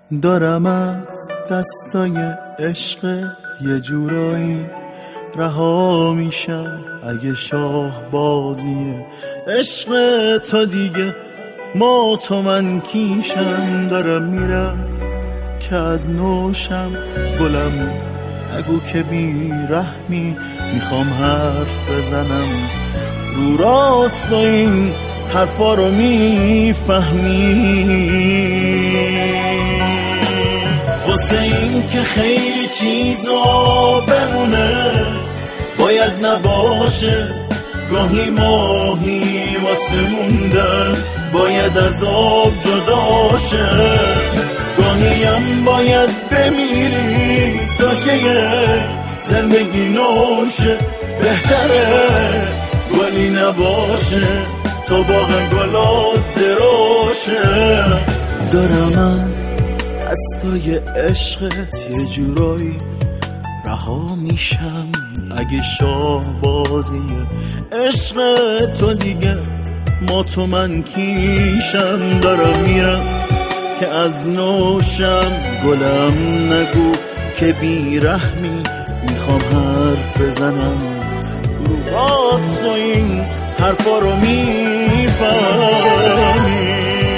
دارم از دستای عشقت یه جورایی رها میشم، اگه شاه بازی عشق تو دیگه ما تو من کیشم. دارم میرم که از نوشم گلم نگو که بی رحمی، میخوام حرف بزنم رو راست و این حرفا رو میفهمی. واسه این که خیلی چیزا بمونه باید نباشه، گاهی ماهی واسه موندن باید از آب جدا شه، گاهی هم باید بمیری تا که یه زندگی نوشه. بهتره گلی نباشه تا باغ گلات دروشه. دارم از دستای عشقت یه جورایی رها میشم، اگه شاه بازی عشق تو دیگه ما تو من کیشم. دارم میرم که از نوشم گلم نگو که بی رحمی، میخوام حرف بزنم رو راست و این حرفا رو میفهمی.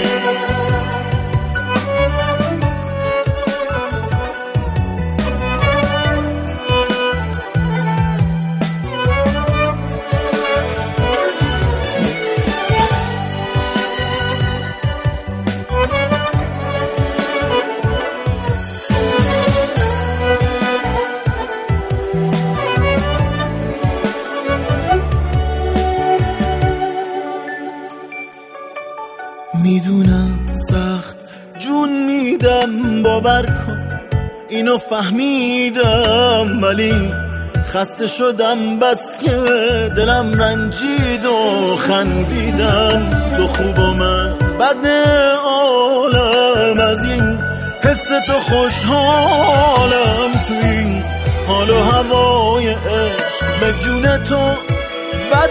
میدونم سخت جون میدم، باور کن اینو فهمیدم، ولی خسته شدم بس که دلم رنجید و خندیدم. تو خوب و من بد عالم، از این حس تو خوشحالم، تو این حال و هوای عشق به جون تو بد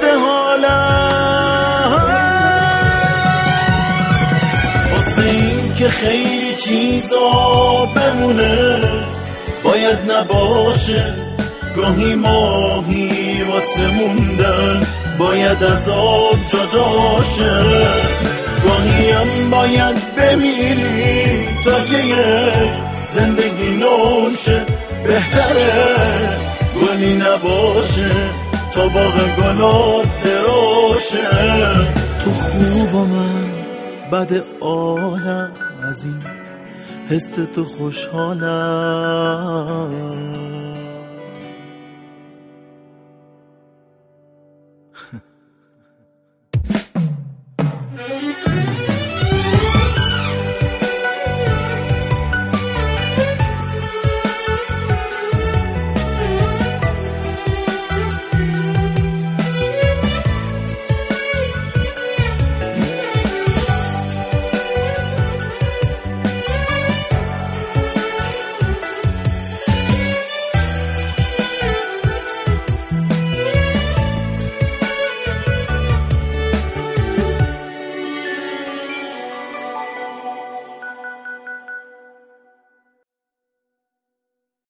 حالم. که خیلی چیزا بمونه باید نباشه، گاهی ماهی واسه موندن باید از آب جدا شه، گاهی هم باید بمیری تا که یه زندگی نوشه. بهتره گلی نباشه تا باغ گلات دروشه. تو خوب و من بد عالم، از این حس تو خوشحالم.